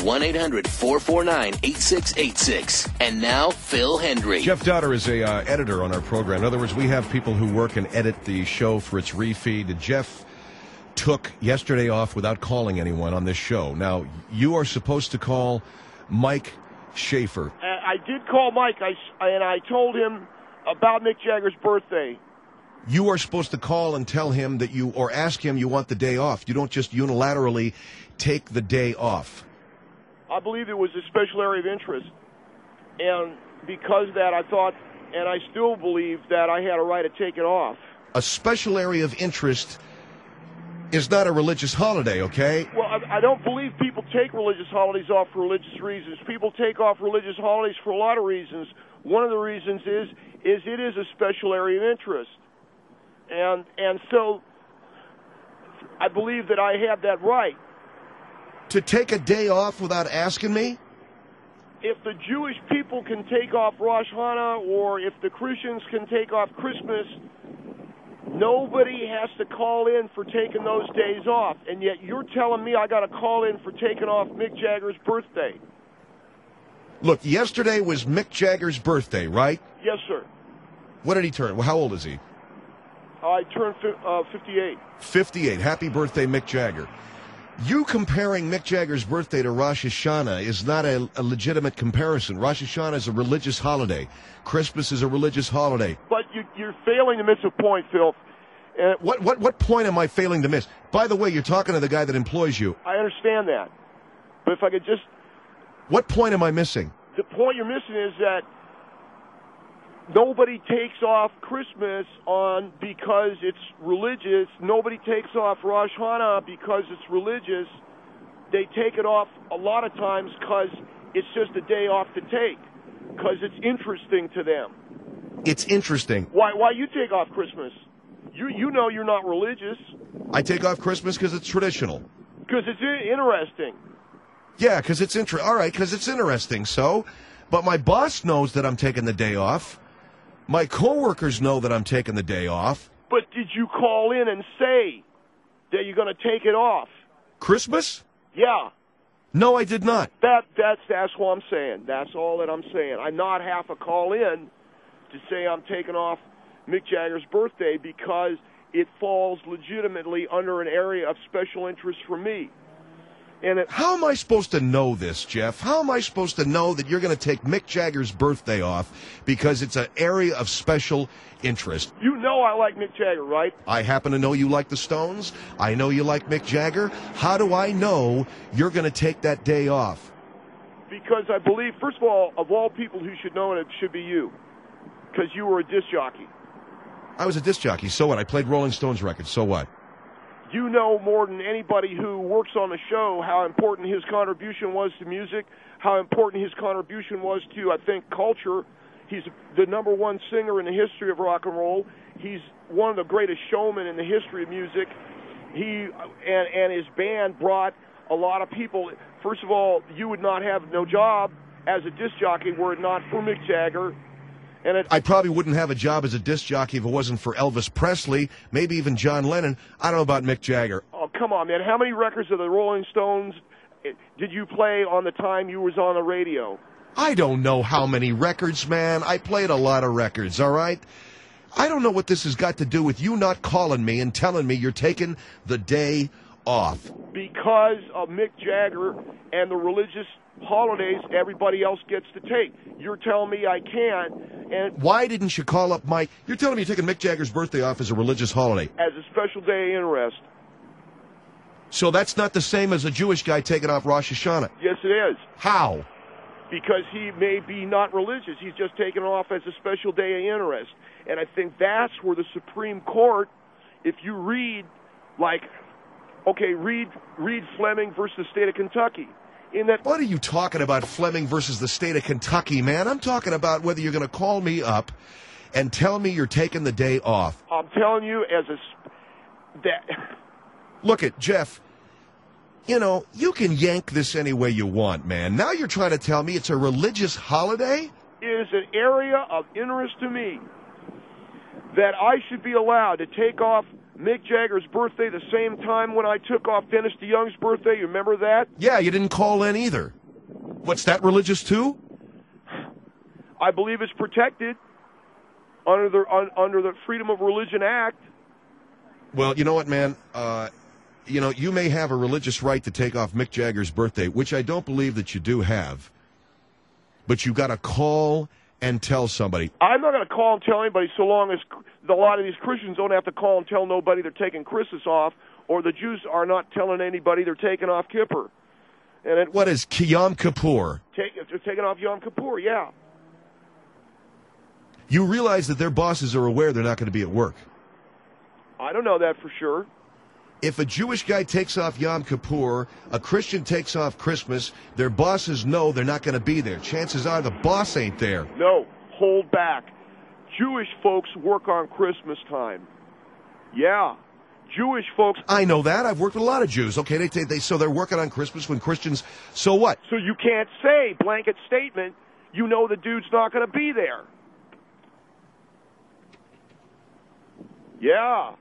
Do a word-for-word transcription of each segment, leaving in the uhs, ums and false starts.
one eight hundred four four nine eight six eight six. And now, Phil Hendry. Jeff Daughter is a uh, editor on our program. In other words, we have people who work and edit the show for its refeed. Jeff took yesterday off without calling anyone on this show. Now, you are supposed to call Mike Schaefer. Uh, I did call Mike, I, and I told him about Mick Jagger's birthday. You are supposed to call and tell him that you, or ask him you want the day off. You don't just unilaterally take the day off. I believe it was a special area of interest. And because of that, I thought, and I still believe that I had a right to take it off. A special area of interest is not a religious holiday, okay? Well, I, I don't believe people take religious holidays off for religious reasons. People take off religious holidays for a lot of reasons. One of the reasons is, is it is a special area of interest. And and so I believe that I have that right. To take a day off without asking me? If the Jewish people can take off Rosh Hashanah, or if the Christians can take off Christmas, nobody has to call in for taking those days off. And yet you're telling me I got to call in for taking off Mick Jagger's birthday. Look, yesterday was Mick Jagger's birthday, right? Yes, sir. What did he turn? Well, how old is he? I turned uh, fifty-eight. fifty-eight. Happy birthday, Mick Jagger. You comparing Mick Jagger's birthday to Rosh Hashanah is not a, a legitimate comparison. Rosh Hashanah is a religious holiday. Christmas is a religious holiday. But you, you're failing to miss a point, Phil. Uh, what, what, what point am I failing to miss? By the way, you're talking to the guy that employs you. I understand that. But if I could just... What point am I missing? The point you're missing is that nobody takes off Christmas on because it's religious. Nobody takes off Rosh Hashanah because it's religious. They take it off a lot of times because it's just a day off to take, because it's interesting to them. It's interesting. Why Why you take off Christmas? You you know you're not religious. I take off Christmas because it's traditional. Because it's interesting. Yeah, because it's inter- all right, because it's interesting. So, but my boss knows that I'm taking the day off. My coworkers know that I'm taking the day off. But did you call in and say that you're going to take it off? Christmas? Yeah. No, I did not. That that's that's what I'm saying. That's all that I'm saying. I'm not half a call in to say I'm taking off Mick Jagger's birthday because it falls legitimately under an area of special interest for me. And it, how am I supposed to know this, Jeff? How am I supposed to know that you're going to take Mick Jagger's birthday off because it's an area of special interest? You know I like Mick Jagger, right? I happen to know you like the Stones. I know you like Mick Jagger. How do I know you're going to take that day off? Because I believe, first of all, of all people who should know it, it should be you. Because you were a disc jockey. I was a disc jockey. So what? I played Rolling Stones records. So what? You know more than anybody who works on the show how important his contribution was to music, how important his contribution was to, I think, culture. He's the number one singer in the history of rock and roll. He's one of the greatest showmen in the history of music. He and, and his band brought a lot of people. First of all, you would not have no job as a disc jockey were it not for Mick Jagger. And it, I probably wouldn't have a job as a disc jockey if it wasn't for Elvis Presley, maybe even John Lennon. I don't know about Mick Jagger. Oh, come on, man. How many records of the Rolling Stones did you play on the time you was on the radio? I don't know how many records, man. I played a lot of records, all right? I don't know what this has got to do with you not calling me and telling me you're taking the day off. Because of Mick Jagger and the religious holidays everybody else gets to take. You're telling me I can't. And why didn't you call up Mike? You're telling me you're taking Mick Jagger's birthday off as a religious holiday. As a special day of interest. So that's not the same as a Jewish guy taking off Rosh Hashanah? Yes, it is. How? Because he may be not religious. He's just taking it off as a special day of interest. And I think that's where the Supreme Court, if you read, like, okay, read, read Fleming versus the state of Kentucky. In that, what are you talking about, Fleming versus the state of Kentucky, man? I'm talking about whether you're going to call me up and tell me you're taking the day off. I'm telling you as a... that. Look at Jeff. You know, you can yank this any way you want, man. Now you're trying to tell me it's a religious holiday? It is an area of interest to me that I should be allowed to take off Mick Jagger's birthday the same time when I took off Dennis DeYoung's birthday. You remember that? Yeah, you didn't call in either. What's that, religious too? I believe it's protected under the un, under the Freedom of Religion Act. Well, you know what, man? Uh, you know, you may have a religious right to take off Mick Jagger's birthday, which I don't believe that you do have. But you got to call and tell somebody. I'm not going to call and tell anybody so long as a lot of these Christians don't have to call and tell nobody they're taking Christmas off, or the Jews are not telling anybody they're taking off Kippur. And it, what is Yom Kippur? Take, they're taking off Yom Kippur, yeah. You realize that their bosses are aware they're not going to be at work. I don't know that for sure. If a Jewish guy takes off Yom Kippur, a Christian takes off Christmas, their bosses know they're not going to be there. Chances are the boss ain't there. No, hold back. Jewish folks work on Christmas time. Yeah. Jewish folks. I know that. I've worked with a lot of Jews. Okay, they, they, they so they're working on Christmas when Christians. So what? So you can't say blanket statement. You know the dude's not going to be there. Yeah.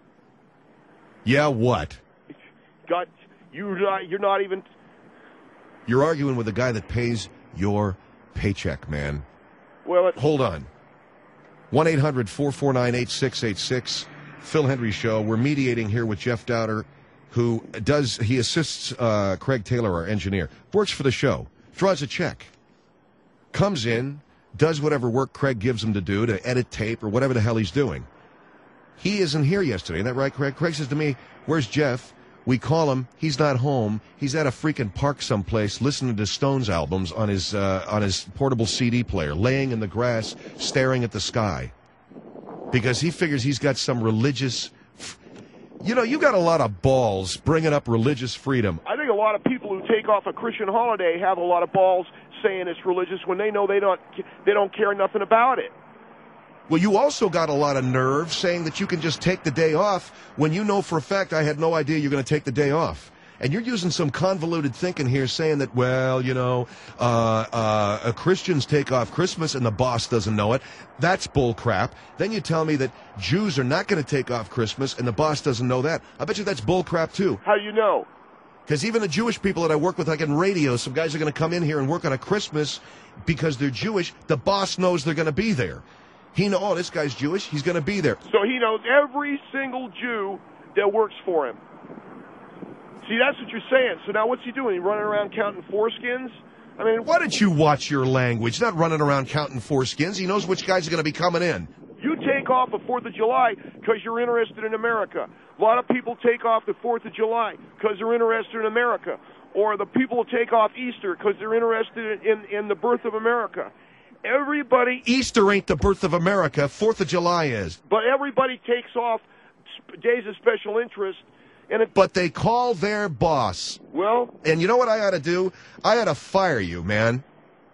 Yeah, what? Got you. You're not even. You're arguing with a guy that pays your paycheck, man. Well, it, hold on. one eight hundred four four nine eight six eight six. Phil Hendry Show. We're mediating here with Jeff Dowder, who does, he assists uh, Craig Taylor, our engineer, works for the show, draws a check, comes in, does whatever work Craig gives him to do to edit tape or whatever the hell he's doing. He isn't here yesterday, isn't that right, Craig? Craig says to me, where's Jeff? We call him. He's not home. He's at a freaking park someplace listening to Stones albums on his uh, on his portable C D player, laying in the grass, staring at the sky. Because he figures he's got some religious... You know, you got a lot of balls bringing up religious freedom. I think a lot of people who take off a Christian holiday have a lot of balls saying it's religious when they know they don't they don't care nothing about it. Well, you also got a lot of nerve saying that you can just take the day off when you know for a fact I had no idea you're going to take the day off. And you're using some convoluted thinking here saying that, well, you know, uh, uh, Christians take off Christmas and the boss doesn't know it. That's bull crap. Then you tell me that Jews are not going to take off Christmas and the boss doesn't know that. I bet you that's bull crap, too. How do you know? Because even the Jewish people that I work with, like in radio, some guys are going to come in here and work on a Christmas because they're Jewish. The boss knows they're going to be there. He know, oh, this guy's Jewish. He's going to be there. So he knows every single Jew that works for him. See, that's what you're saying. So now what's he doing? He running around counting foreskins? I mean, why don't you watch your language? Not running around counting foreskins. He knows which guys are going to be coming in. You take off the fourth of July because you're interested in America. A lot of people take off the fourth of July because they're interested in America. Or the people take off Easter because they're interested in, in the birth of America. Everybody... Easter ain't the birth of America. fourth of July is. But everybody takes off days of special interest. And it, but they call their boss. Well... And you know what I ought to do? I ought to fire you, man.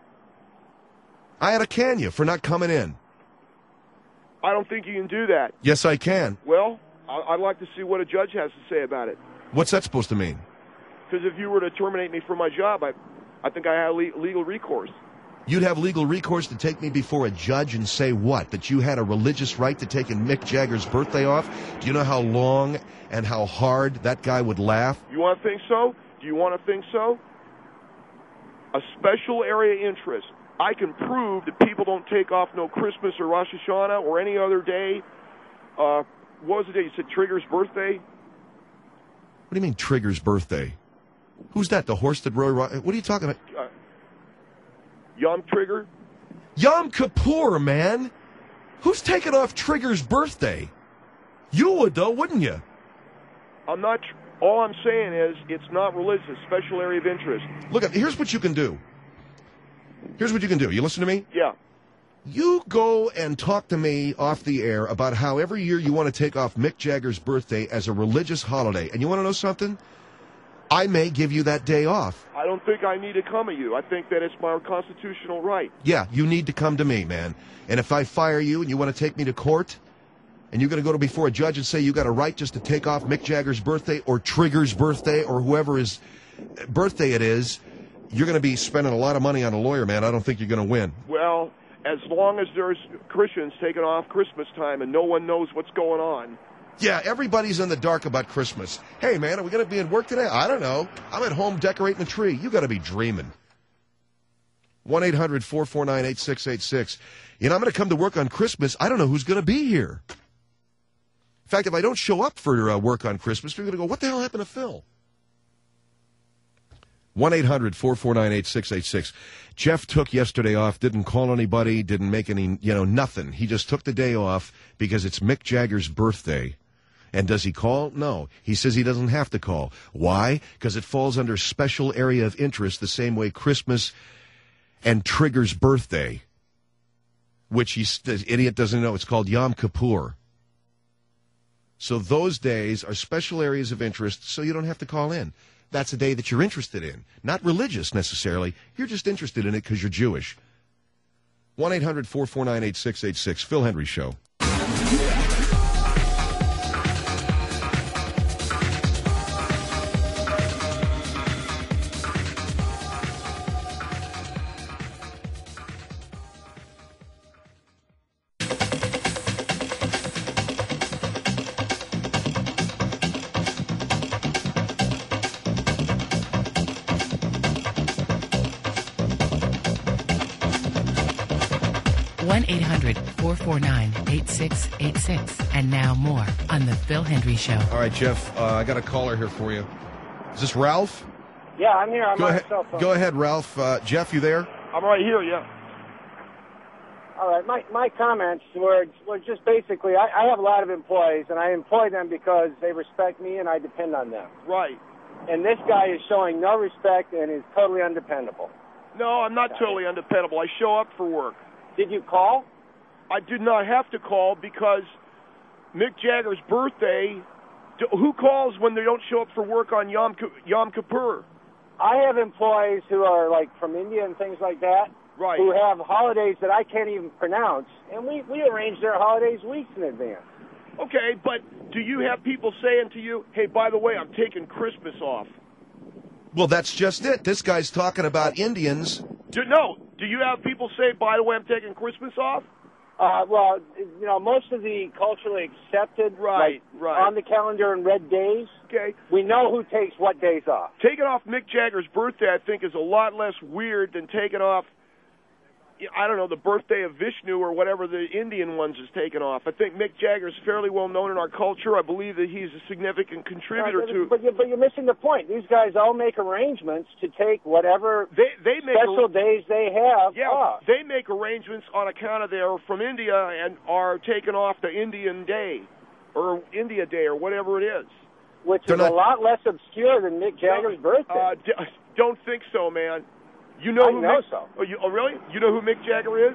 I ought to can you for not coming in. I don't think you can do that. Yes, I can. Well, I'd like to see what a judge has to say about it. What's that supposed to mean? Because if you were to terminate me from my job, I, I think I have legal recourse. You'd have legal recourse to take me before a judge and say what? That you had a religious right to take Mick Jagger's birthday off? Do you know how long and how hard that guy would laugh? You want to think so? Do you want to think so? A special area interest. I can prove that people don't take off no Christmas or Rosh Hashanah or any other day. Uh, what was the day? You said Trigger's birthday? What do you mean Trigger's birthday? Who's that? The horse that rode? What are you talking about? Uh, Yom Trigger? Yom Kippur, man. Who's taking off Trigger's birthday? You would, though, wouldn't you? I'm not. All I'm saying is it's not religious. Special area of interest. Look, here's what you can do. Here's what you can do. You listen to me? Yeah. You go and talk to me off the air about how every year you want to take off Mick Jagger's birthday as a religious holiday. And you want to know something? I may give you that day off. I don't think I need to come to you. I think that it's my constitutional right. Yeah, you need to come to me, man. And if I fire you and you want to take me to court, and you're going to go to before a judge and say you got a right just to take off Mick Jagger's birthday or Trigger's birthday or whoever his birthday it is, you're going to be spending a lot of money on a lawyer, man. I don't think you're going to win. Well, as long as there's Christians taking off Christmas time and no one knows what's going on. Yeah, everybody's in the dark about Christmas. Hey, man, are we going to be in work today? I don't know. I'm at home decorating a tree. You got to be dreaming. one eight hundred four four nine eight six eight six. You know, I'm going to come to work on Christmas. I don't know who's going to be here. In fact, if I don't show up for uh, work on Christmas, you're going to go, what the hell happened to Phil? one eight hundred four four nine eight six eight six. Jeff took yesterday off, didn't call anybody, didn't make any, you know, nothing. He just took the day off because it's Mick Jagger's birthday. And does he call? No. He says he doesn't have to call. Why? Because it falls under special area of interest the same way Christmas and Trigger's birthday, which he, the idiot doesn't know. It's called Yom Kippur. So those days are special areas of interest, so you don't have to call in. That's a day that you're interested in. Not religious, necessarily. You're just interested in it because you're Jewish. one eight hundred four four nine eight six eight six. Phil Hendrie Show. one eight hundred four four nine eight six eight six. And now more on The Phil Hendrie Show. All right, Jeff, uh, I got a caller here for you. Is this Ralph? Yeah, I'm here. I'm Go on ahead, my cell phone. Go ahead, Ralph. Uh, Jeff, you there? I'm right here, yeah. All right, my, my comments were, were just basically, I, I have a lot of employees, and I employ them because they respect me and I depend on them. Right. And this guy is showing no respect and is totally undependable. No, I'm not totally undependable. I show up for work. Did you call? I did not have to call because Mick Jagger's birthday, who calls when they don't show up for work on Yom, Yom Kippur? I have employees who are, like, from India and things like that, right, who have holidays that I can't even pronounce, and we, we arrange their holidays weeks in advance. Okay, but do you have people saying to you, hey, by the way, I'm taking Christmas off? Well, that's just it. This guy's talking about Indians. Do, no. Do you have people say, by the way, I'm taking Christmas off? Uh, well, you know, most of the culturally accepted, right, like, right. on the calendar and red days, okay, we know who takes what days off. Taking off Mick Jagger's birthday, I think, is a lot less weird than taking off, I don't know, the birthday of Vishnu or whatever the Indian ones is taken off. I think Mick Jagger's fairly well known in our culture. I believe that he's a significant contributor right, to... But you're, but you're missing the point. These guys all make arrangements to take whatever they, they make special ar- days they have yeah, off. They make arrangements on account of they're from India and are taking off the Indian Day or India Day or whatever it is. Which They're is not... a lot less obscure than Mick Jagger's uh, birthday. Uh, d- don't think so, man. You know I who know Mick, so. Oh, you, oh, really? You know who Mick Jagger is?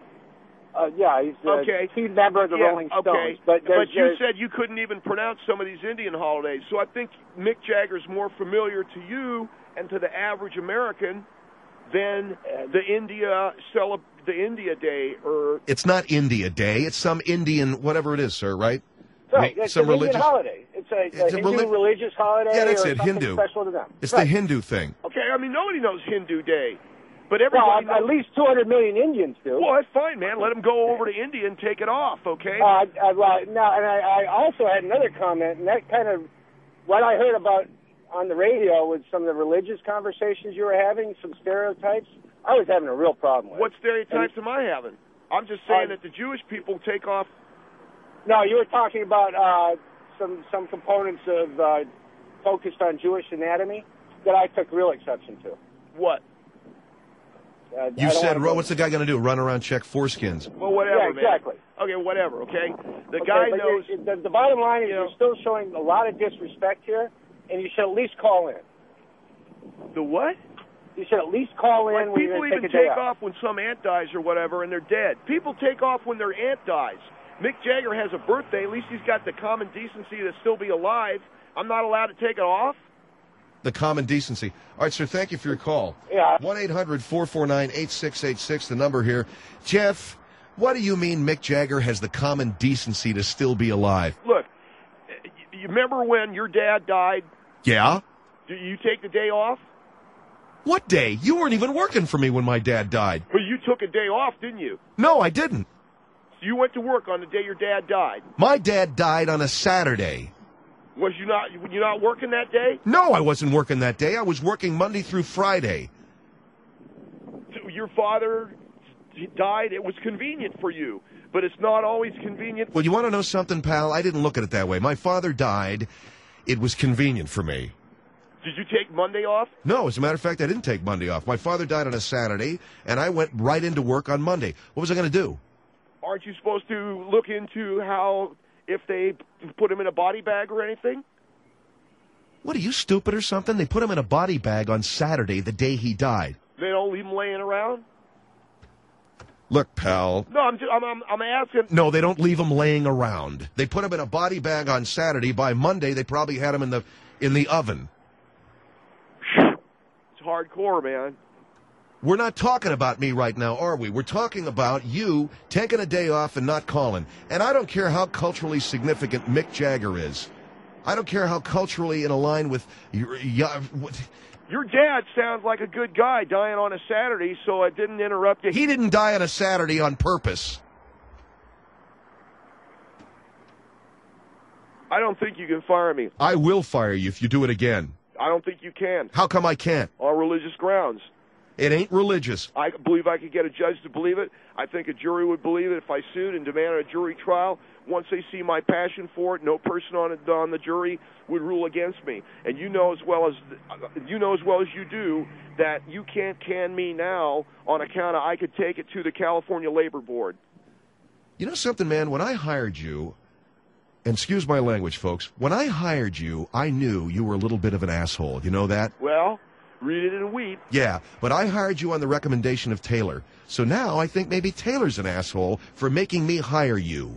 Uh, yeah, he's a okay. key member of the yeah, Rolling Stones. okay. But, but you there's... said you couldn't even pronounce some of these Indian holidays. So I think Mick Jagger's more familiar to you and to the average American than the India celeb- the India Day or. It's not India Day. It's some Indian, whatever it is, sir. Right? Right. It's some an religious Indian holiday. It's a, it's a a Hindu relig- religious holiday. Yeah, that's or it. something Hindu. Special to them. It's right. the Hindu thing. Okay, I mean nobody knows Hindu Day, but Well, everybody at knows. least two hundred million Indians do. Well, that's fine, man. Let them go over to India and take it off, okay? Uh, I, well, now, and I, I also had another comment, and that kind of what I heard about on the radio with some of the religious conversations you were having, some stereotypes. I was having a real problem with. What stereotypes and, am I having? I'm just saying uh, that the Jewish people take off. No, you were talking about uh, some some components of uh, focused on Jewish anatomy that I took real exception to. What? Uh, You said, Ro, what's the guy going to do? Run around, check foreskins? Well, whatever, yeah, exactly. man. Okay, whatever, okay? The okay, guy but knows... you're, the, the bottom line is you know, you're still showing a lot of disrespect here, and you should at least call in. The what? You should at least call in Like when you're people going to even take a day take off. off when some aunt dies or whatever, and they're dead. People take off when their aunt dies. Mick Jagger has a birthday. At least he's got the common decency to still be alive. I'm not allowed to take it off? The common decency. All right, sir, thank you for your call. Yeah. one eight hundred four four nine eight six eight six, the number here. Jeff, what do you mean Mick Jagger has the common decency to still be alive? Look, you remember when your dad died? Yeah? Did you take the day off? What day? You weren't even working for me when my dad died. Well, you took a day off, didn't you? No, I didn't. You went to work on the day your dad died. My dad died on a Saturday. Was you not you not working that day? No, I wasn't working that day. I was working Monday through Friday. Your father died. It was convenient for you, but it's not always convenient. Well, you want to know something, pal? I didn't look at it that way. My father died. It was convenient for me. Did you take Monday off? No, as a matter of fact, I didn't take Monday off. My father died on a Saturday, and I went right into work on Monday. What was I going to do? Aren't you supposed to look into how, if they put him in a body bag or anything? What, are you stupid or something? They put him in a body bag on Saturday, the day he died. They don't leave him laying around? Look, pal. No, I'm, just, I'm, I'm, I'm asking. No, they don't leave him laying around. They put him in a body bag on Saturday. By Monday, they probably had him in the in the oven. It's hardcore, man. We're not talking about me right now, are we? We're talking about you taking a day off and not calling. And I don't care how culturally significant Mick Jagger is. I don't care how culturally in line with your... Your dad sounds like a good guy dying on a Saturday, so I didn't interrupt you. He didn't die on a Saturday on purpose. I don't think you can fire me. I will fire you if you do it again. I don't think you can. How come I can't? On religious grounds. It ain't religious. I believe I could get a judge to believe it. I think a jury would believe it if I sued and demanded a jury trial. Once they see my passion for it, no person on it, on the jury would rule against me. And you know as well as you know as well as you do that you can't can me now on account of I could take it to the California Labor Board. You know something, man? When I hired you, and excuse my language, folks, when I hired you, I knew you were a little bit of an asshole. You know that? Well, read it and weep. Yeah, but I hired you on the recommendation of Taylor. So now I think maybe Taylor's an asshole for making me hire you.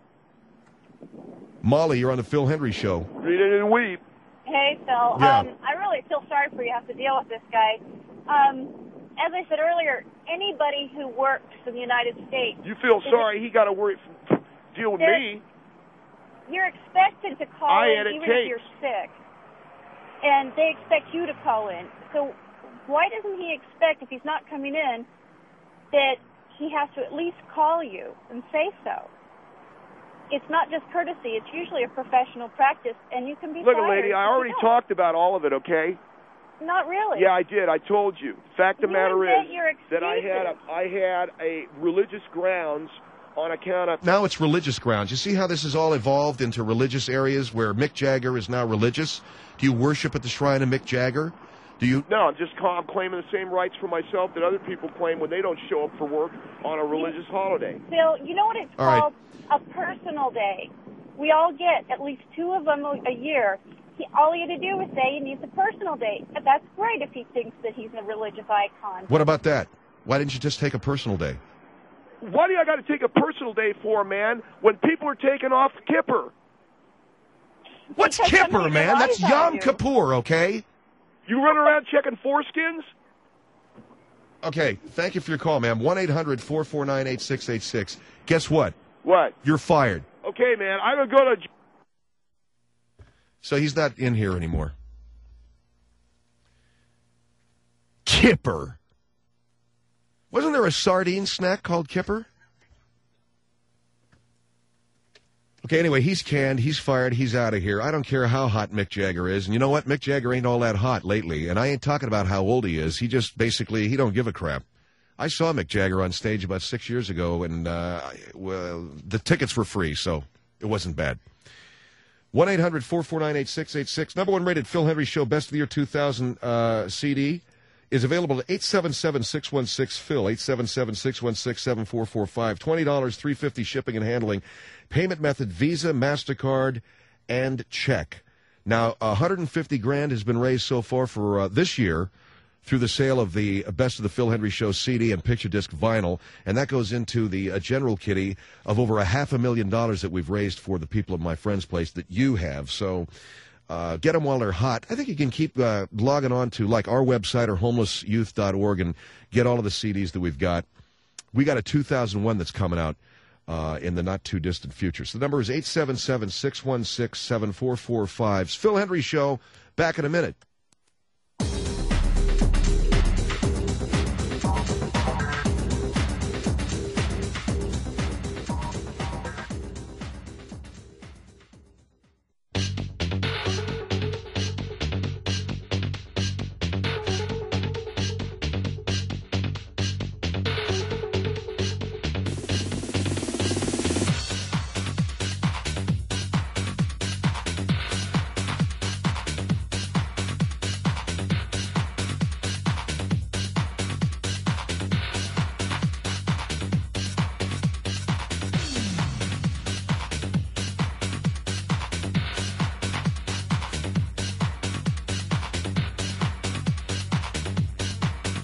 Molly, you're on the Phil Hendry Show. Read it and weep. Hey, Phil. Yeah. Um, I really feel sorry for you have to deal with this guy. Um, as I said earlier, anybody who works in the United States... You feel sorry he got to worry, deal with me. You're expected to call I in edit even tapes. if you're sick. And they expect you to call in. So why doesn't he expect, if he's not coming in, that he has to at least call you and say so? It's not just courtesy. It's usually a professional practice, and you can be Look, fired lady, I if you already don't. talked about all of it, okay? Not really. Yeah, I did. I told you. Fact of the You matter invent is your that I had a, excuses. I had a religious grounds on account of... Now it's religious grounds. You see how this has all evolved into religious areas where Mick Jagger is now religious? Do you worship at the shrine of Mick Jagger? Do you? No, I'm just I'm claiming the same rights for myself that other people claim when they don't show up for work on a religious holiday. Phil, you know what it's All right. called? A personal day. We all get at least two of them a a year. He, all he had to do was say he needs a personal day. That's great if he thinks that he's a religious icon. What about that? Why didn't you just take a personal day? Why do I got to take a personal day for, man, when people are taking off Kippur? What's Because Kippur, somebody man? That's relies on Yom you. Kippur, okay? You run around checking foreskins? Okay, thank you for your call, ma'am. one eight hundred four four nine eight six eight six. Guess what? What? You're fired. Okay, man, I'm going to go to... So he's not in here anymore. Kipper. Wasn't there a sardine snack called Kipper? Okay, anyway, he's canned, he's fired, he's out of here. I don't care how hot Mick Jagger is. And you know what? Mick Jagger ain't all that hot lately. And I ain't talking about how old he is. He just basically, he don't give a crap. I saw Mick Jagger on stage about six years ago, and uh, well, the tickets were free, so it wasn't bad. one eight hundred four four nine eight six eight six. Number one rated Phil Hendry Show Best of the Year two thousand uh, C D is available at eight seven seven, six one six, Phil, eight seven seven, six one six, seven four four five. twenty dollars, three hundred fifty dollars shipping and handling. Payment method, Visa, MasterCard, and check. Now, one hundred fifty grand has been raised so far for uh, this year through the sale of the Best of the Phil Hendry Show C D and picture disc vinyl, and that goes into the uh, general kitty of over a half a million dollars that we've raised for the people of my friend's place that you have. So uh, get them while they're hot. I think you can keep uh, logging on to like our website or homeless youth dot org and get all of the C Ds that we've got. We got a two thousand one that's coming out uh, in the not-too-distant future. So the number is eight seven seven, six one six, seven four four five. It's Phil Hendry Show. Back in a minute.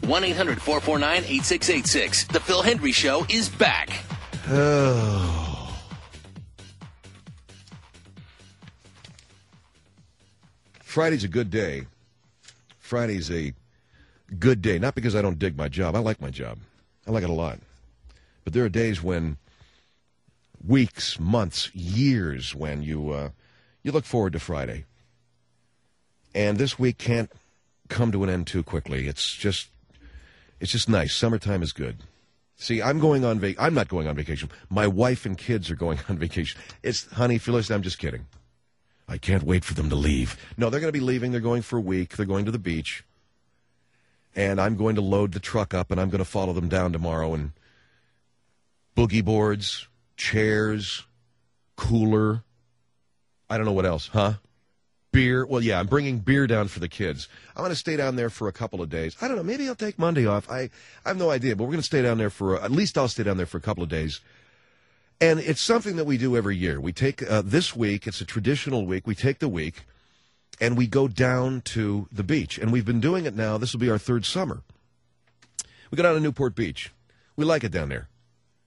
one eight hundred four four nine eight six eight six. The Phil Hendry Show is back. Oh. Friday's a good day. Friday's a good day. Not because I don't dig my job. I like my job. I like it a lot. But there are days when, weeks, months, years, when you uh, you look forward to Friday. And this week can't come to an end too quickly. It's just, it's just nice. Summertime is good. See, I'm going on vac. I'm not going on vacation. My wife and kids are going on vacation. It's, honey, if you're listening, I'm just kidding. I can't wait for them to leave. No, they're going to be leaving. They're going for a week. They're going to the beach. And I'm going to load the truck up, and I'm going to follow them down tomorrow. And boogie boards, chairs, cooler. I don't know what else, huh? Beer. Well, yeah, I'm bringing beer down for the kids. I'm going to stay down there for a couple of days. I don't know. Maybe I'll take Monday off. I, I have no idea, but we're going to stay down there for, at least I'll stay down there for a couple of days. And it's something that we do every year. We take, uh, this week, it's a traditional week. We take the week, and we go down to the beach. And we've been doing it now. This will be our third summer. We go down to Newport Beach. We like it down there.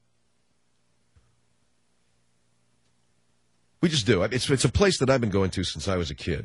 We just do. It's, it's a place that I've been going to since I was a kid.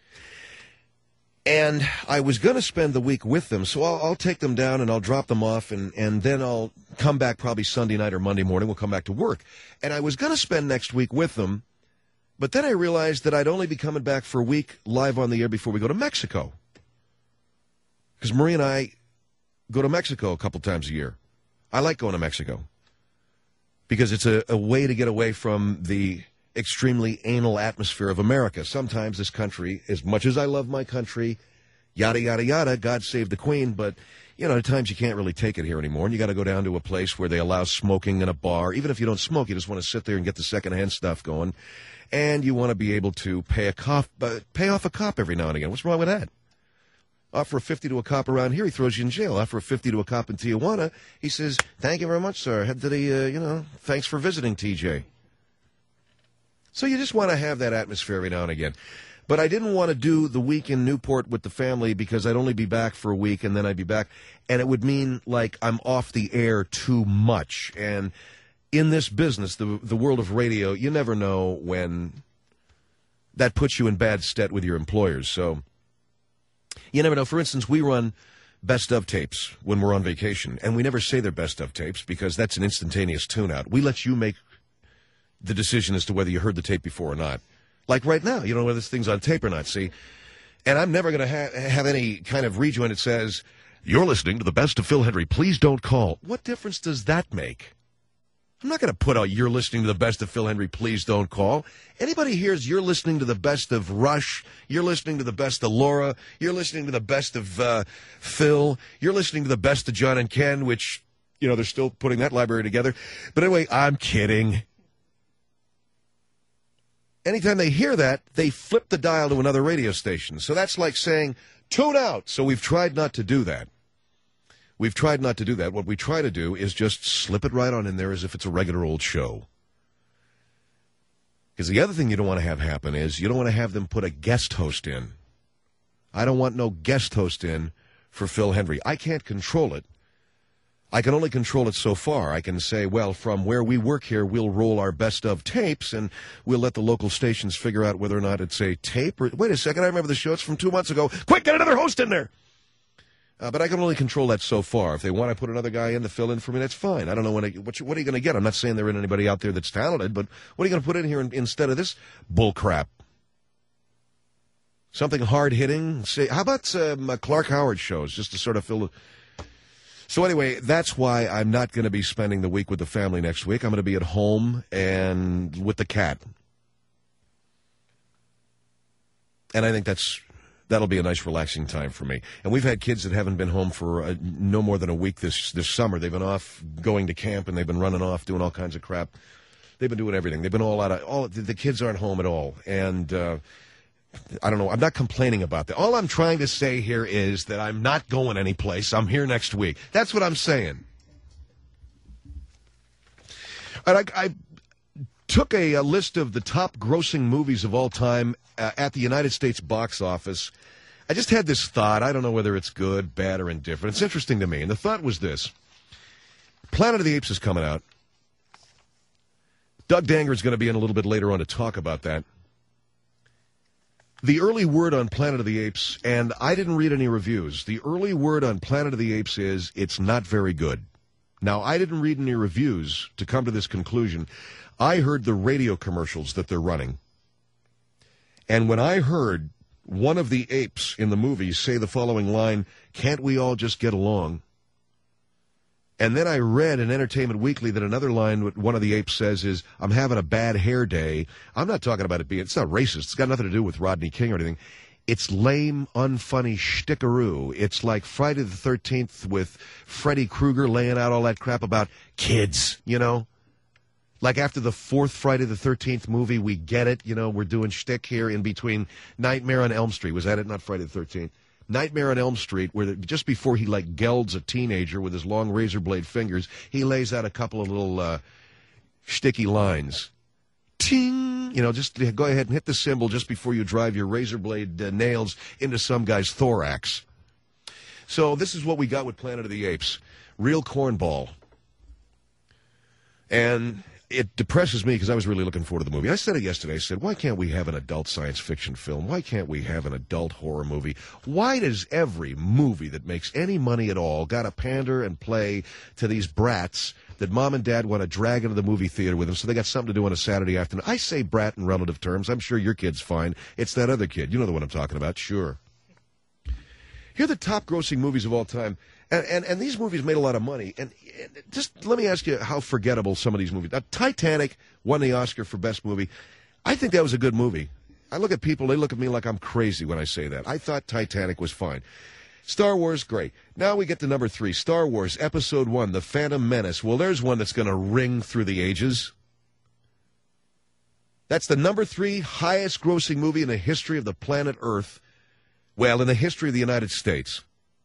And I was going to spend the week with them, so I'll, I'll take them down and I'll drop them off, and, and then I'll come back probably Sunday night or Monday morning. We'll come back to work. And I was going to spend next week with them, but then I realized that I'd only be coming back for a week live on the air before we go to Mexico. Because Marie and I go to Mexico a couple times a year. I like going to Mexico because it's a, a way to get away from the extremely anal atmosphere of America. Sometimes this country, as much as I love my country, yada, yada, yada, God save the Queen, but, you know, at times you can't really take it here anymore, and you got to go down to a place where they allow smoking in a bar. Even if you don't smoke, you just want to sit there and get the secondhand stuff going, and you want to be able to pay a cop, uh, pay off a cop every now and again. What's wrong with that? Offer a fifty to a cop around here, he throws you in jail. Offer a fifty to a cop in Tijuana, he says, thank you very much, sir. Head to the, uh, you know, thanks for visiting, T J. So you just want to have that atmosphere every now and again. But I didn't want to do the week in Newport with the family because I'd only be back for a week and then I'd be back. And it would mean like I'm off the air too much. And in this business, the the world of radio, you never know when that puts you in bad stead with your employers. So you never know. For instance, we run best of tapes when we're on vacation. And we never say they're best of tapes because that's an instantaneous tune out. We let you make the decision as to whether you heard the tape before or not. Like right now, you don't know whether this thing's on tape or not, see? And I'm never going to ha- have any kind of rejoin that says, you're listening to the best of Phil Hendry, please don't call. What difference does that make? I'm not going to put out, you're listening to the best of Phil Hendry, please don't call. Anybody hears you're listening to the best of Rush, you're listening to the best of Laura, you're listening to the best of uh, Phil, you're listening to the best of John and Ken, which, you know, they're still putting that library together. But anyway, I'm kidding. Anytime they hear that, they flip the dial to another radio station. So that's like saying, tune out. So we've tried not to do that. We've tried not to do that. What we try to do is just slip it right on in there as if it's a regular old show. Because the other thing you don't want to have happen is you don't want to have them put a guest host in. I don't want no guest host in for Phil Hendry. I can't control it. I can only control it so far. I can say, well, from where we work here, we'll roll our best of tapes, and we'll let the local stations figure out whether or not it's a tape or... Wait a second, I remember the show. It's from two months ago. Quick, get another host in there! Uh, but I can only control that so far. If they want to put another guy in to fill in for me, that's fine. I don't know when I, what, you, what are you going to get? I'm not saying there isn't anybody out there that's talented, but what are you going to put in here in, instead of this bull crap? Something hard-hitting? Say, how about um, uh, Clark Howard shows, just to sort of fill... So anyway, that's why I'm not going to be spending the week with the family next week. I'm going to be at home and with the cat. And I think that's that'll be a nice, relaxing time for me. And we've had kids that haven't been home for uh, no more than a week this this summer. They've been off going to camp, and they've been running off doing all kinds of crap. They've been doing everything. They've been all out of all. The kids aren't home at all, and. Uh, I don't know. I'm not complaining about that. All I'm trying to say here is that I'm not going anyplace. I'm here next week. That's what I'm saying. And I, I took a, a list of the top grossing movies of all time uh, at the United States box office. I just had this thought. I don't know whether it's good, bad, or indifferent. It's interesting to me. And the thought was this. Planet of the Apes is coming out. Doug Danger is going to be in a little bit later on to talk about that. The early word on Planet of the Apes, and I didn't read any reviews, the early word on Planet of the Apes is it's not very good. Now, I didn't read any reviews to come to this conclusion. I heard the radio commercials that they're running. And when I heard one of the apes in the movie say the following line, "Can't we all just get along?" And then I read in Entertainment Weekly that another line what one of the apes says is, "I'm having a bad hair day." I'm not talking about it being, it's not racist. It's got nothing to do with Rodney King or anything. It's lame, unfunny shtickaroo. It's like Friday the thirteenth with Freddy Krueger laying out all that crap about kids, you know? Like after the fourth Friday the thirteenth movie, we get it, you know, we're doing shtick here in between Nightmare on Elm Street. Was that it? Not Friday the thirteenth. Nightmare on Elm Street, where the, just before he, like, gelds a teenager with his long razor blade fingers, he lays out a couple of little uh, shticky lines. Ting! You know, just go ahead and hit the cymbal just before you drive your razor blade uh, nails into some guy's thorax. So this is what we got with Planet of the Apes. Real cornball. And it depresses me because I was really looking forward to the movie. I said it yesterday. I said, why can't we have an adult science fiction film? Why can't we have an adult horror movie? Why does every movie that makes any money at all got to pander and play to these brats that mom and dad want to drag into the movie theater with them so they got something to do on a Saturday afternoon? I say brat in relative terms. I'm sure your kid's fine. It's that other kid. You know the one I'm talking about. Sure. Here are the top grossing movies of all time. And, and and these movies made a lot of money. And, and just let me ask you how forgettable some of these movies. Now, Titanic won the Oscar for Best Movie. I think that was a good movie. I look at people, they look at me like I'm crazy when I say that. I thought Titanic was fine. Star Wars, great. Now we get to number three, Star Wars Episode One, The Phantom Menace. Well, there's one that's going to ring through the ages. That's the number three highest grossing movie in the history of the planet Earth. Well, in the history of the United States.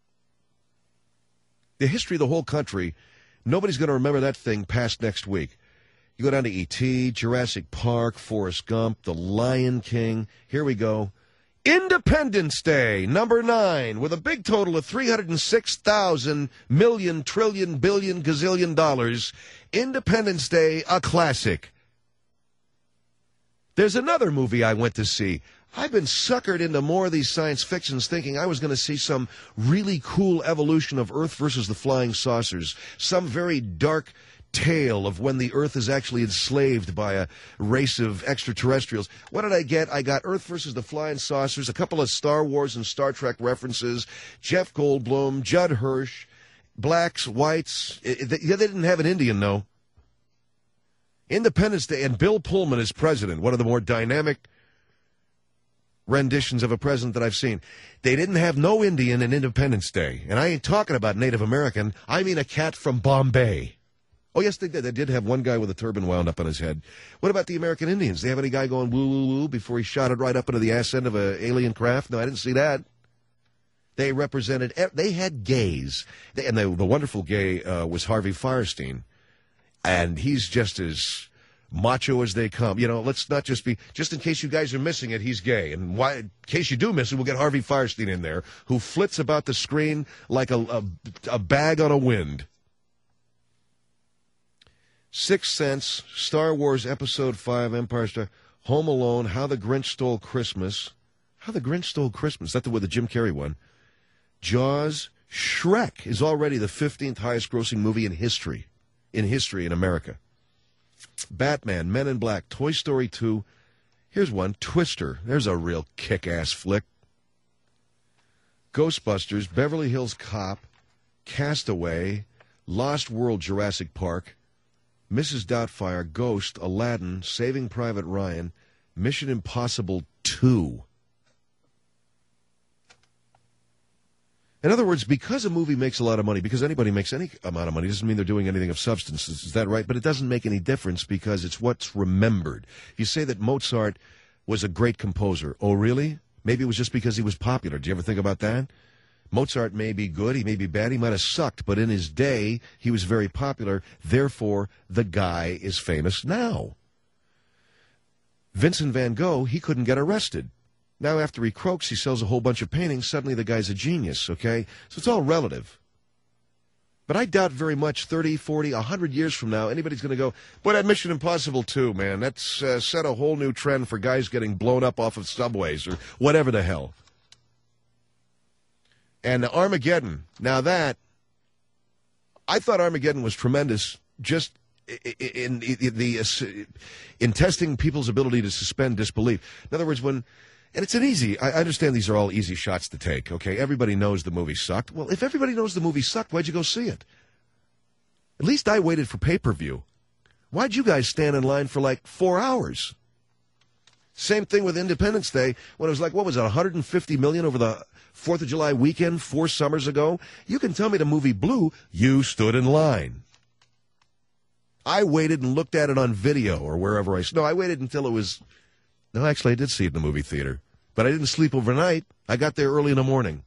The history of the whole country, nobody's going to remember that thing past next week. You go down to E T, Jurassic Park, Forrest Gump, The Lion King. Here we go. Independence Day, number nine, with a big total of three hundred six thousand million, trillion, billion, gazillion dollars. Independence Day, a classic. There's another movie I went to see. I've been suckered into more of these science fictions thinking I was going to see some really cool evolution of Earth versus the flying saucers, some very dark tale of when the Earth is actually enslaved by a race of extraterrestrials. What did I get? I got Earth versus the flying saucers, a couple of Star Wars and Star Trek references, Jeff Goldblum, Judd Hirsch, blacks, whites. It, they, they didn't have an Indian, though. Independence Day, and Bill Pullman is president, one of the more dynamic renditions of a president that I've seen. They didn't have no Indian in Independence Day. And I ain't talking about Native American. I mean a cat from Bombay. Oh, yes, they did. They did have one guy with a turban wound up on his head. What about the American Indians? They have any guy going woo, woo, woo before he shot it right up into the ass end of an alien craft? No, I didn't see that. They represented, they had gays. And the, the wonderful gay uh, was Harvey Fierstein. And he's just as macho as they come. You know, let's not just be, just in case you guys are missing it, he's gay. And why, in case you do miss it, we'll get Harvey Fierstein in there, who flits about the screen like a, a, a bag on a wind. Sixth Sense, Star Wars Episode five, Empire Star, Home Alone, How the Grinch Stole Christmas. How the Grinch Stole Christmas. That's the, the Jim Carrey one. Jaws. Shrek is already the fifteenth highest grossing movie in history. In history in America. Batman, Men in Black, Toy Story two. Here's one, Twister. There's a real kick-ass flick. Ghostbusters, Beverly Hills Cop, Castaway, Lost World, Jurassic Park, Missus Doubtfire, Ghost, Aladdin, Saving Private Ryan, Mission Impossible two. In other words, because a movie makes a lot of money, because anybody makes any amount of money, doesn't mean they're doing anything of substance. Is that right? But it doesn't make any difference because it's what's remembered. You say that Mozart was a great composer. Oh, really? Maybe it was just because he was popular. Do you ever think about that? Mozart may be good, he may be bad, he might have sucked, but in his day, he was very popular. Therefore, the guy is famous now. Vincent van Gogh, he couldn't get arrested. Now, after he croaks, he sells a whole bunch of paintings. Suddenly, the guy's a genius, okay? So it's all relative. But I doubt very much thirty, forty, one hundred years from now, anybody's going to go, boy, that Mission Impossible two, man, that's uh, set a whole new trend for guys getting blown up off of subways or whatever the hell. And Armageddon, now that, I thought Armageddon was tremendous just in, in, in the in testing people's ability to suspend disbelief. In other words, when, and it's an easy, I understand these are all easy shots to take, okay? Everybody knows the movie sucked. Well, if everybody knows the movie sucked, why'd you go see it? At least I waited for pay-per-view. Why'd you guys stand in line for like four hours? Same thing with Independence Day, when it was like, what was it, one hundred fifty million over the fourth of July weekend four summers ago? You can tell me the movie blew. You stood in line. I waited and looked at it on video or wherever I... No, I waited until it was... No, actually, I did see it in the movie theater. But I didn't sleep overnight. I got there early in the morning.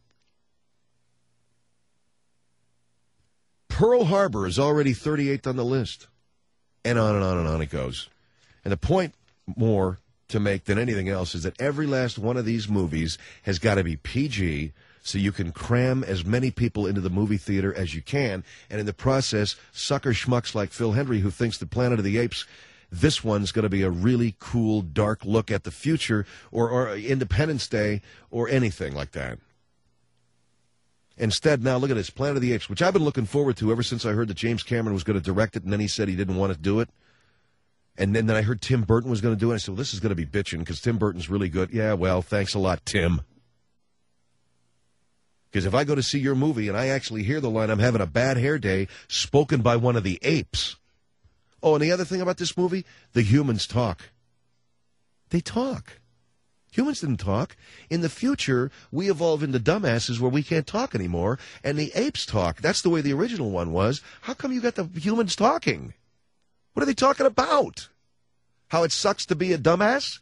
Pearl Harbor is already thirty-eighth on the list. And on and on and on it goes. And the point more to make than anything else is that every last one of these movies has got to be P G, so you can cram as many people into the movie theater as you can. And in the process, sucker schmucks like Phil Hendry, who thinks that Planet of the Apes... this one's going to be a really cool, dark look at the future, or, or Independence Day, or anything like that. Instead, now, look at this, Planet of the Apes, which I've been looking forward to ever since I heard that James Cameron was going to direct it, and then he said he didn't want to do it. And then, then I heard Tim Burton was going to do it. I said, well, this is going to be bitching, because Tim Burton's really good. Yeah, well, thanks a lot, Tim. Because if I go to see your movie, and I actually hear the line, I'm having a bad hair day, spoken by one of the apes... Oh, and the other thing about this movie, the humans talk. They talk. Humans didn't talk. In the future, we evolve into dumbasses where we can't talk anymore, and the apes talk. That's the way the original one was. How come you got the humans talking? What are they talking about? How it sucks to be a dumbass?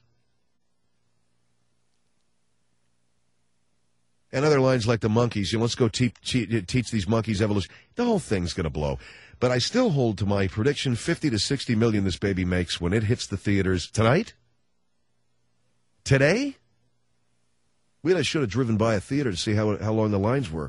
And other lines like the monkeys. You know, let's go te- te- teach these monkeys evolution. The whole thing's going to blow. But I still hold to my prediction, fifty to sixty million this baby makes when it hits the theaters tonight. Today? We should have driven by a theater to see how, how long the lines were.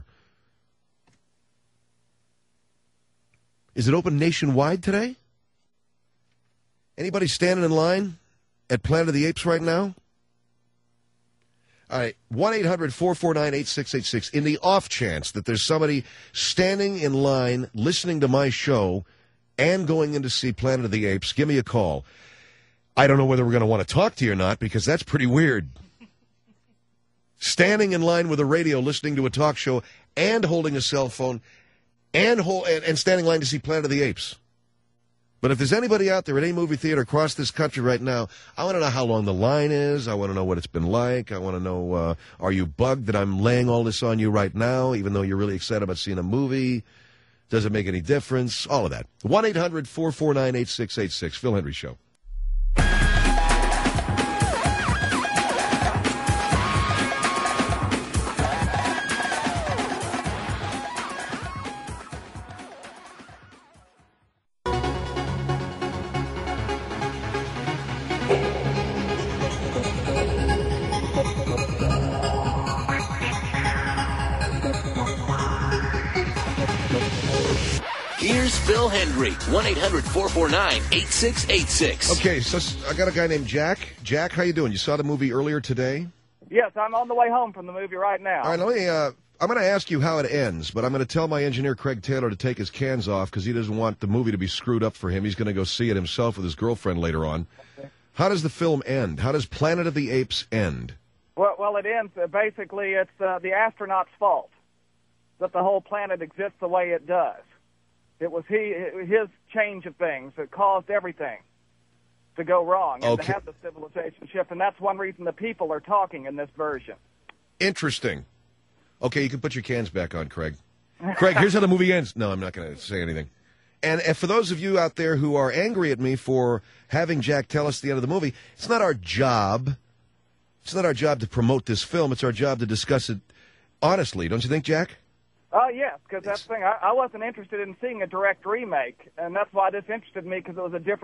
Is it open nationwide today? Anybody standing in line at Planet of the Apes right now? All right, one eight hundred four four nine eight six eight six. In the off chance that there's somebody standing in line listening to my show and going in to see Planet of the Apes, give me a call. I don't know whether we're going to want to talk to you or not, because that's pretty weird. Standing in line with a radio, listening to a talk show, and holding a cell phone, and, hold, and, and standing in line to see Planet of the Apes. But if there's anybody out there at any movie theater across this country right now, I want to know how long the line is. I want to know what it's been like. I want to know, uh, are you bugged that I'm laying all this on you right now, even though you're really excited about seeing a movie? Does it make any difference? All of that. one eight hundred four four nine eight six eight six. Phil Hendry Show. Here's Phil Hendry, one eight hundred four four nine eight six eight six. Okay, so I got a guy named Jack. Jack, how you doing? You saw the movie earlier today? Yes, I'm on the way home from the movie right now. All right, let me, uh, I'm going to ask you how it ends, but I'm going to tell my engineer, Craig Taylor, to take his cans off because he doesn't want the movie to be screwed up for him. He's going to go see it himself with his girlfriend later on. Okay. How does the film end? How does Planet of the Apes end? Well, well it ends, uh, basically, it's uh, the astronaut's fault that the whole planet exists the way it does. It was he, his change of things that caused everything to go wrong and okay. to have the civilization shift, and that's one reason the people are talking in this version. Interesting. Okay, you can put your cans back on, Craig. Craig, here's how the movie ends. No, I'm not going to say anything. And, and for those of you out there who are angry at me for having Jack tell us the end of the movie, it's not our job. It's not our job to promote this film. It's our job to discuss it honestly. Don't you think, Jack? Oh, uh, yes, because that's the thing. I, I wasn't interested in seeing a direct remake, and that's why this interested me, because it was a different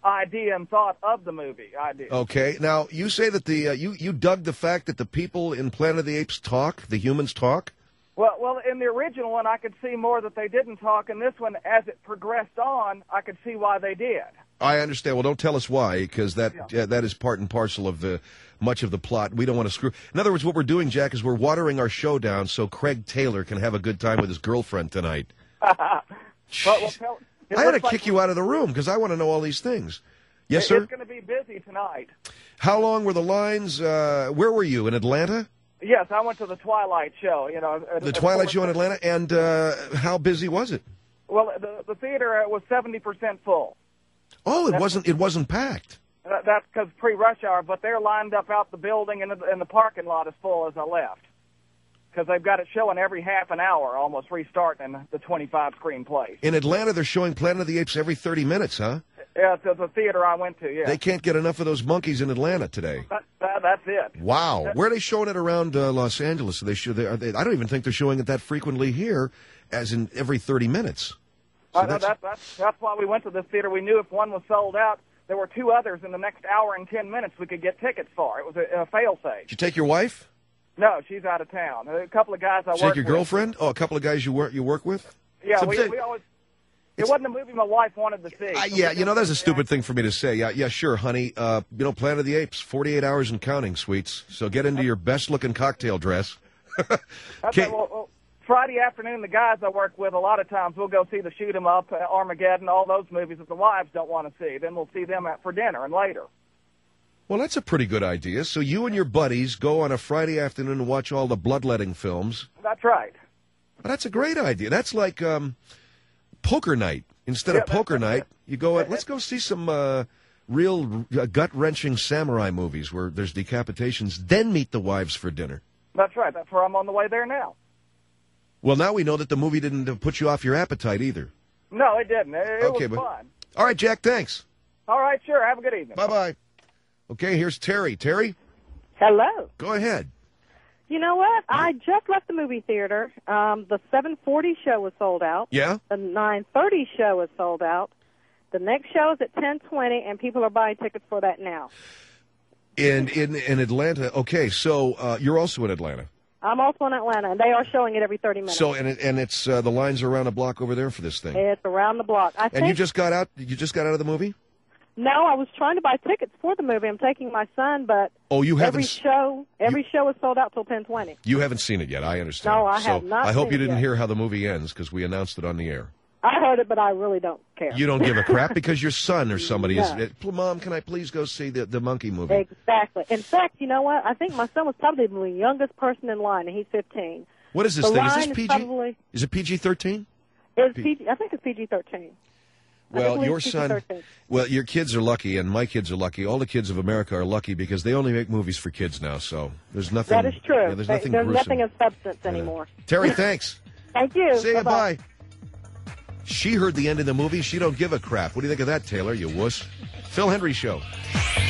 idea and thought of the movie. Idea. Okay. Now, you say that the uh, you, you dug the fact that the people in Planet of the Apes talk, the humans talk? Well, well, in the original one, I could see more that they didn't talk. In this one, as it progressed on, I could see why they did. I understand. Well, don't tell us why, because that Yeah. uh, that is part and parcel of the much of the plot. We don't want to screw. In other words, what we're doing, Jack, is we're watering our show down so Craig Taylor can have a good time with his girlfriend tonight. Well, well, tell, it I had to looks like kick you out of the room because I want to know all these things. Yes, it- sir. It's going to be busy tonight. How long were the lines? Uh, where were you in Atlanta? Yes, I went to the Twilight show. You know, at- The at Twilight four- Show in Atlanta, and uh, how busy was it? Well, the the theater uh, was seventy percent full. Oh, it That's- wasn't. It wasn't packed. That, that's because pre-rush hour, but they're lined up out the building, and the, and the parking lot is full as I left. Because they've got it showing every half an hour, almost restarting in the twenty-five screen place. In Atlanta, they're showing Planet of the Apes every thirty minutes, huh? Yeah, it's the theater I went to. Yeah, They can't get enough of those monkeys in Atlanta today. that, that, that's it. Wow, where are they showing it around uh, Los Angeles? Are they show? They, are they, I don't even think they're showing it that frequently here, as in every thirty minutes. So I know, that's- that's, that's, that's why we went to this theater. We knew if one was sold out, there were two others in the next hour and ten minutes we could get tickets for. It was a, a fail-safe. Did you take your wife? No, she's out of town. A couple of guys I Did you work take your with. girlfriend? Oh, a couple of guys you work you work with? Yeah, So we, they- we always. It wasn't a movie my wife wanted to see. Uh, yeah, you know, that's a stupid thing for me to say. Yeah, yeah, sure, honey. Uh, you know, Planet of the Apes, forty-eight hours and counting, sweets. So get into your best-looking cocktail dress. That's Okay. right. Well, well, Friday afternoon, the guys I work with, a lot of times we'll go see the Shoot 'em Up, uh, Armageddon, all those movies that the wives don't want to see. Then we'll see them at, for dinner and later. Well, that's a pretty good idea. So you and your buddies go on a Friday afternoon and watch all the bloodletting films. That's right. Well, that's a great idea. That's like um, poker night. Instead Yeah, of poker that's- night, you go, let's go see some uh, real uh, gut-wrenching samurai movies where there's decapitations, then meet the wives for dinner. That's right. That's where I'm on the way there now. Well, now we know that the movie didn't uh, put you off your appetite either. No, it didn't. It, it Okay, was but- fun. All right, Jack, thanks. All right, sure. Have a good evening. Bye-bye. Okay, here's Terry. Terry, Hello. go ahead. You know what? I just left the movie theater. Um, the seven forty show was sold out. Yeah? The nine thirty show is sold out. The next show is at ten twenty, and people are buying tickets for that now. In in, in Atlanta. Okay, so uh, you're also in Atlanta. I'm also in Atlanta, and they are showing it every thirty minutes. So and it, and it's uh, the lines are around the block over there for this thing. It's around the block. I And think, you just got out. You just got out of the movie. No, I was trying to buy tickets for the movie. I'm taking my son, but Oh, you haven't. every s- show every show is sold out till ten twenty. You haven't seen it yet. I understand. No, I so have not I hope seen you it didn't yet. hear how the movie ends because we announced it on the air. I heard it, but I really don't care. You don't give a crap because your son or somebody No. is. "Pl- Mom, can I please go see the the monkey movie? Exactly. In fact, you know what? I think my son was probably the youngest person in line, and he's fifteen. What is this The thing? Is line this is P G? probably- Is it P G thirteen? It's P- P G, I think it's P G thirteen. Well, your P G son. thirteen. Well, your kids are lucky, and my kids are lucky. All the kids of America are lucky because they only make movies for kids now. So there's nothing. That is true. Yeah, there's They- nothing There's gruesome. nothing of substance anymore. Terry, thanks. Thank you. Say Bye-bye. goodbye. She heard the end of the movie. She don't give a crap. What do you think of that, Taylor? You wuss. Phil Hendry Show.